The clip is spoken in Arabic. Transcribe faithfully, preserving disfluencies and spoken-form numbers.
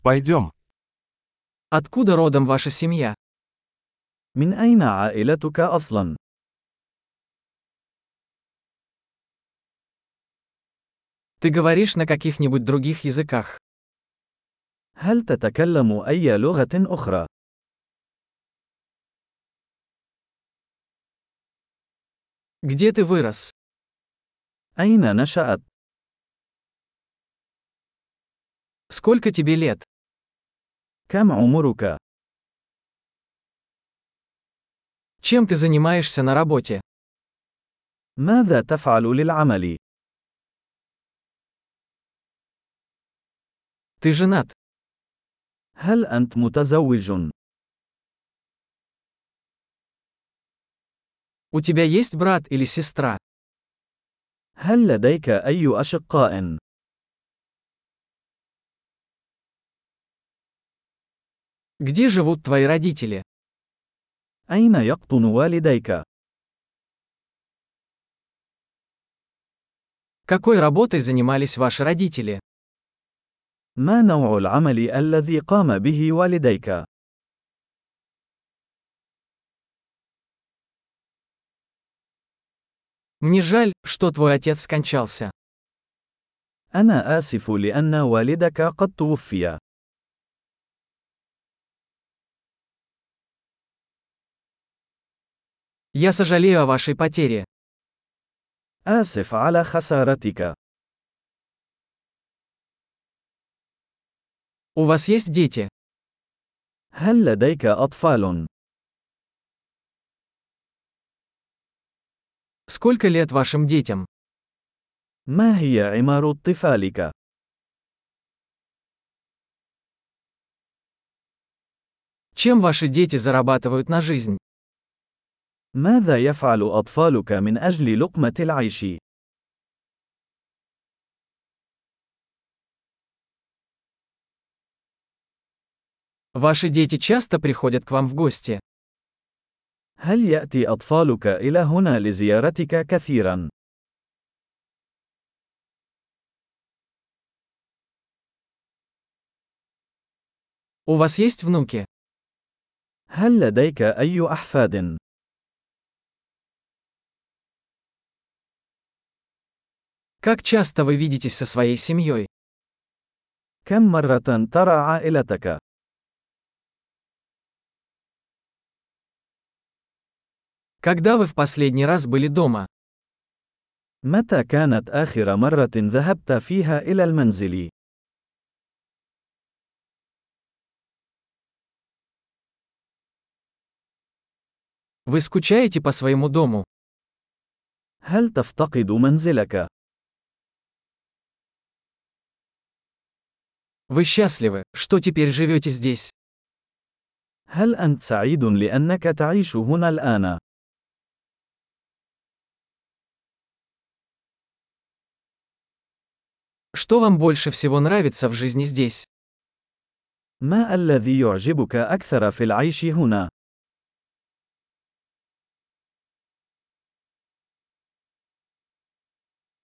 Пойдем. Откуда родом ваша семья? من أين عائلتك أصلاً؟ Ты говоришь на каких-нибудь других языках? هل تتكلم أي لغة أخرى؟ Где ты вырос? أين نشأت؟ Сколько тебе лет? كم عمرك؟ Чем ты занимаешься на работе? ماذا تفعل للعمل؟ Ты женат? هل أنت متزوج؟ У тебя есть брат или сестра? هل لديك أي أشقاء؟ Где живут твои родители? أين يقطن والديك؟ Какой работой занимались ваши родители? ما نوع العمل الذي قام به والديك؟ Мне жаль, что твой отец скончался. أنا آسف لأن والدك قد توفي. Я сожалею о вашей потере. آسف على خسارتك. У вас есть дети? هل لديك أطفال؟ Сколько лет вашим детям? ما هي عمر طفالك؟ Чем ваши дети зарабатывают на жизнь? ماذا يفعل أطفالك من أجل لقمة العيش؟ Ваши дети часто приходят к вам в гости? هل يأتي أطفالك إلى هنا لزيارتك كثيرا؟ У вас есть внуки? هل لديك أي أحفاد؟ Как часто вы видитесь со своей семьей? كم مرة ترى عائلتك؟ Когда вы в последний раз были дома? متى كانت آخر مرة ذهبت فيها إلى المنزل؟ Вы скучаете по своему дому? هل تفتقد منزلك؟ Вы счастливы, что теперь живете здесь? هل أنت سعيد لأنك تعيش هنا الآن؟ Что вам больше всего нравится в жизни здесь? ما الذي يعجبك أكثر في العيش هنا؟